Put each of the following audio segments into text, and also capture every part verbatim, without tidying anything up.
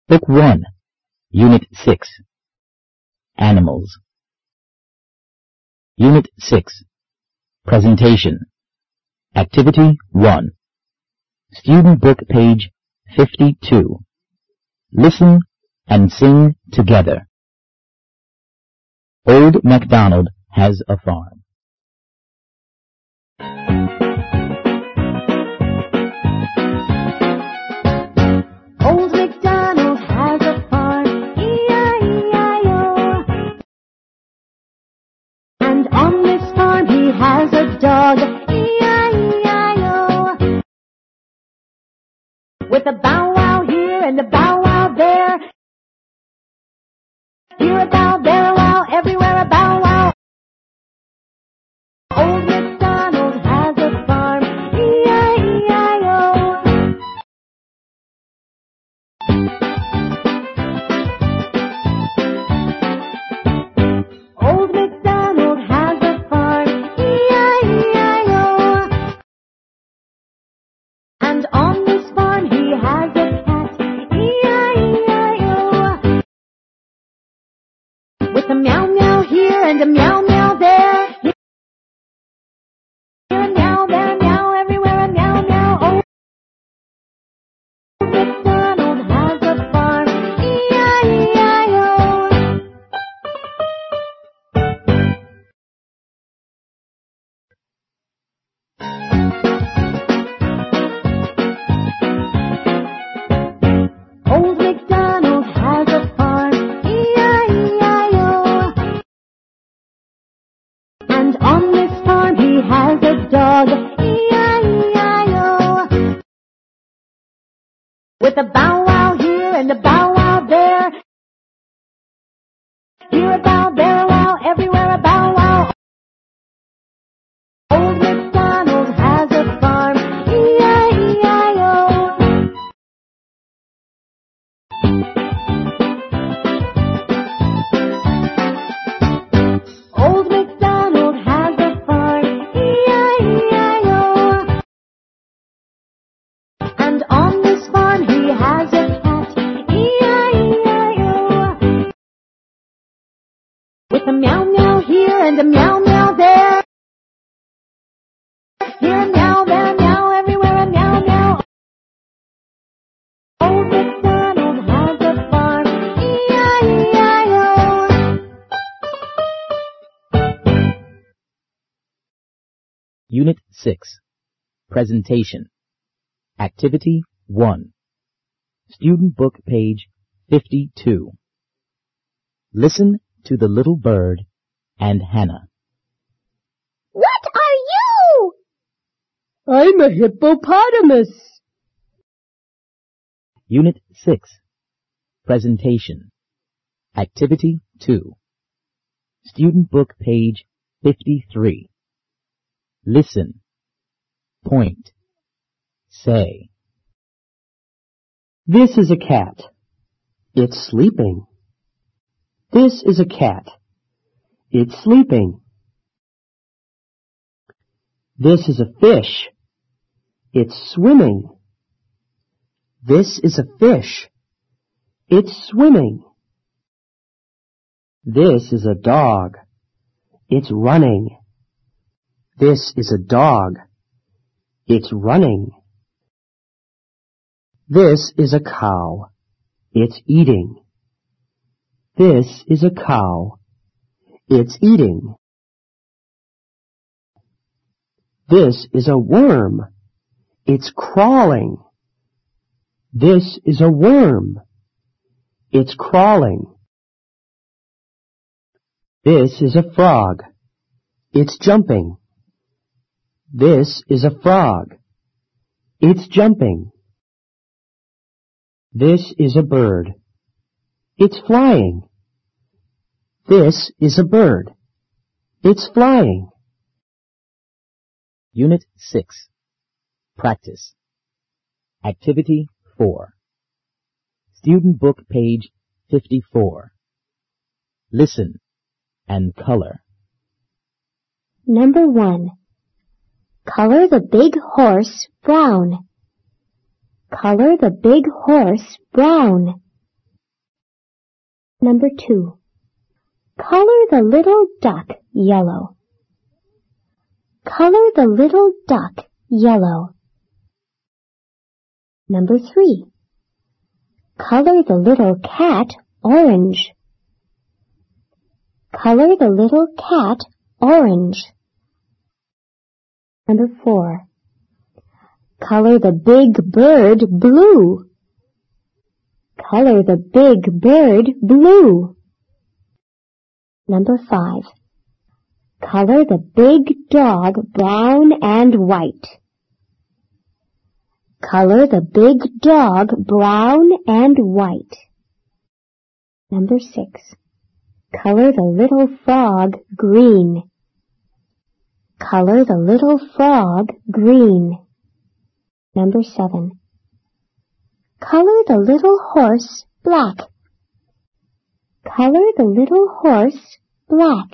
Book one, Unit six, Animals. Unit six, Presentation. Activity one. Student book page fifty-two. Listen and sing together. Old MacDonald has a farm. Old MacDonald has a farm, E I E I O. And on this farm he has a dog, E I E I O. With a bow wow here and a bow wow there. Here a bow, there a wow, everywhere a bow wow. Old MacDonald has a farm, E I E I O. Old MacDonald has a farm, E I E I O. And on this farm he has a cat, E I E I O. With a meow meow here and a meow meow there. Here a meow, there a meow, everywhere a meow meow. Old MacDonald has a farm, E I E I O. Old MacDonald has a farm, E I E I O. And on this farm he has a dog, E I E I O. With a bow wow here and a bow wow there. Here a bow, there a wow, everywhere a bow wow. Old MacDonald has a farm, E I E I O. Old MacDonald has a farm, E I E I O. And on this farm he has a cat, E I E I O. With a meow meow here and a meow meow there. Here a meow, there a meow, everywhere a meow meow. Old MacDonald has a farm, E I E I O. Unit six, Presentation. Activity one. Student book page fifty-two. Listen to the little bird and Hannah. What are you? I'm a hippopotamus. Unit six, Presentation. Activity two. Student book page fifty-three. Listen. Point. Say. This is a cat. It's sleeping. This is a cat. It's sleeping. This is a fish. It's swimming. This is a fish. It's swimming. This is a dog. It's running. This is a dog. It's running. This is a cow. It's eating. This is a cow. It's eating. This is a worm. It's crawling. This is a worm. It's crawling. This is a frog. It's jumping. This is a frog. It's jumping. This is a bird. It's flying. This is a bird. It's flying. Unit six, Practice. Activity four. Student book page fifty-four. Listen and color. Number one. Color the big horse brown. Color the big horse brown. Number two. Color the little duck yellow. Color the little duck yellow. Number three. Color the little cat orange. Color the little cat orange. Number four. Color the big bird blue. Color the big bird blue. Number five. Color the big dog brown and white. Color the big dog brown and white. Number six. Color the little frog green. Color the little frog green. Number seven. Color the little horse black. Color the little horse black.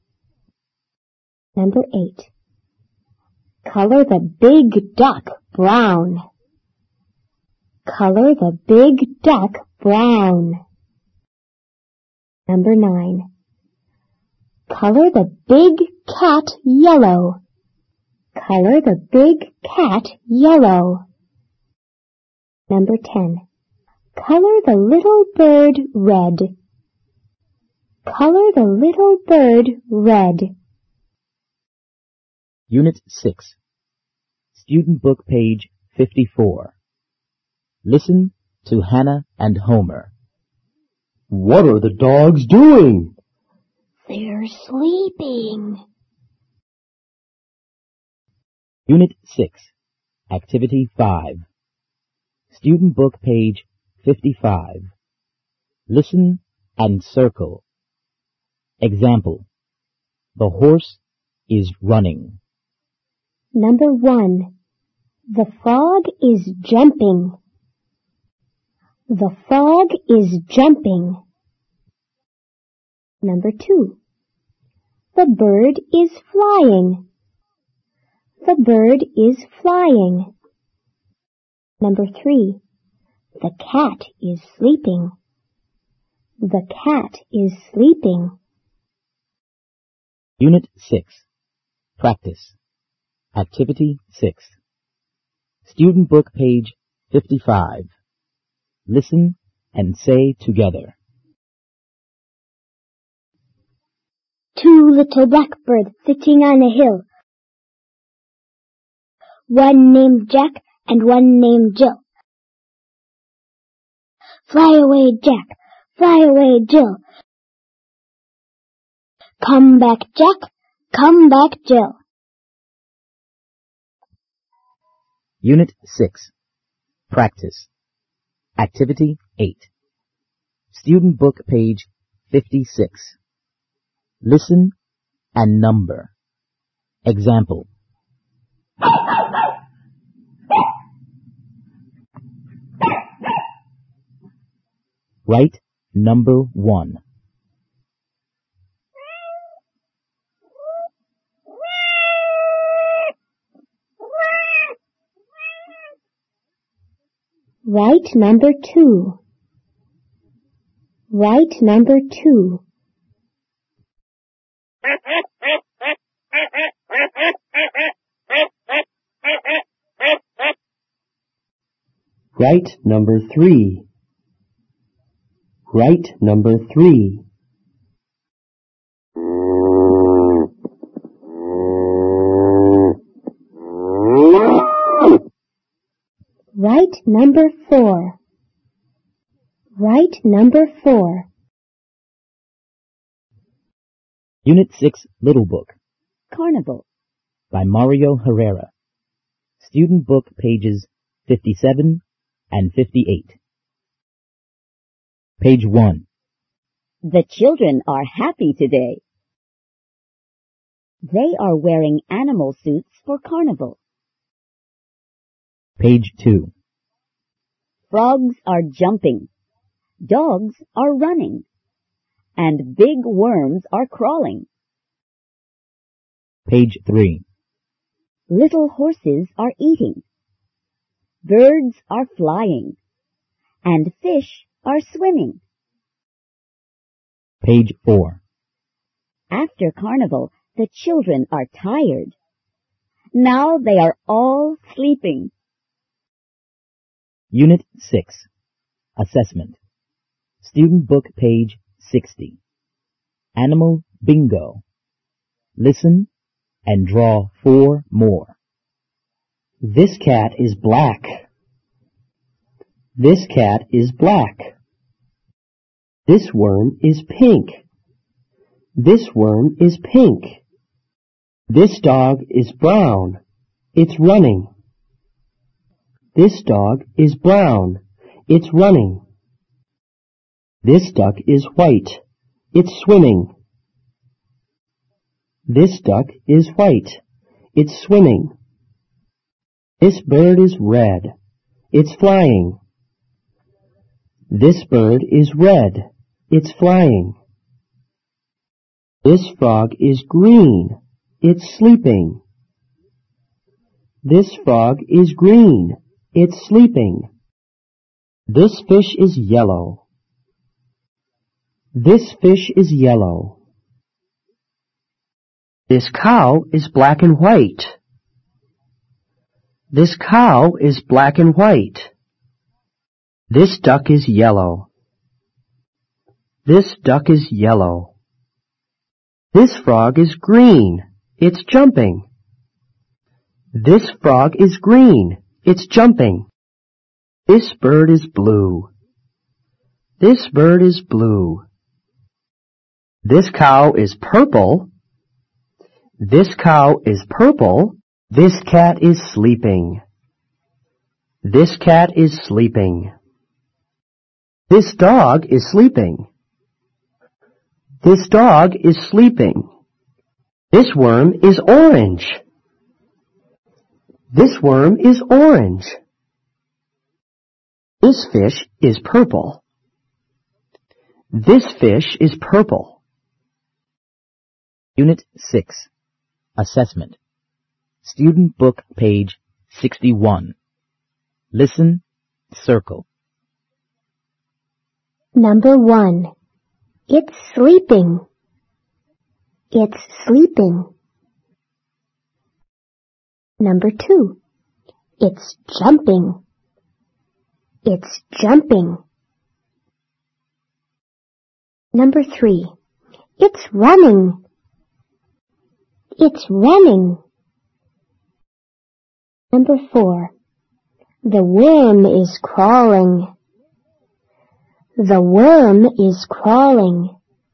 Number eight. Color the big duck brown. Color the big duck brown. Number nine. Color the big cat yellow. Color the big cat yellow. Number ten. Color the little bird red. Color the little bird red. Unit six. Student Book, page fifty-four. Listen to Hannah and Homer. What are the dogs doing? They're sleeping. Unit six. Activity five. Student Book, page fifty-five. Listen and circle. Example. The horse is running. Number one. The frog is jumping. The frog is jumping. Number two. The bird is flying. The bird is flying. Number three. The cat is sleeping. The cat is sleeping. Unit six. Practice. Activity six. Student Book, page fifty-five. Listen and say together. Two little blackbirds sitting on a hill. One named Jack and one named Jill. Fly away, Jack. Fly away, Jill. Come back, Jack. Come back, Jill. Unit six. Practice. Activity eight. Student Book, page fifty-six. Listen and number. Example. Write number one. Write number two. Write number two. Write number three. Write number three. Write number four. Write number four. Unit six Little Book. Carnival. By Mario Herrera. Student Book, pages fifty-seven and fifty-eight. Page one. The children are happy today. They are wearing animal suits for carnival. Page two. Frogs are jumping. Dogs are running. And big worms are crawling. Page three. Little horses are eating. Birds are flying. And fish are swimming. Page four. After carnival, the children are tired. Now they are all sleeping. Unit six. Assessment. Student book page sixty. Animal bingo. Listen and draw four more. This cat is black. This cat is black. This worm is pink. This worm is pink. This dog is brown. It's running. This dog is brown. It's running. This duck is white. It's swimming. This duck is white. It's swimming. This bird is red. It's flying. This bird is red. It's flying. This frog is green. It's sleeping. This frog is green. It's sleeping. This fish is yellow. This fish is yellow. This cow is black and white. This cow is black and white. This duck is yellow. This duck is yellow. This frog is green. It's jumping. This frog is green. It's jumping. This bird is blue. This bird is blue. This cow is purple. This cow is purple. This cat is sleeping. This cat is sleeping. This dog is sleeping. This dog is sleeping. This worm is orange. This worm is orange. This fish is purple. This fish is purple. Unit six. Assessment. Student book page sixty-one. Listen, circle. Number one. It's sleeping. It's sleeping. Number two. It's jumping. It's jumping. Number three. It's running. It's running. Number four. The worm is crawling. The worm is crawling.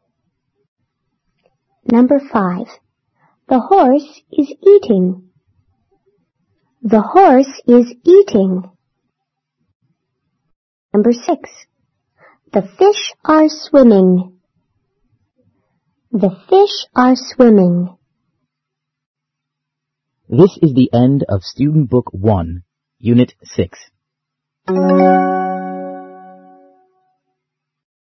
Number five. The horse is eating. The horse is eating. Number six. The fish are swimming. The fish are swimming. This is the end of Student Book one, Unit six.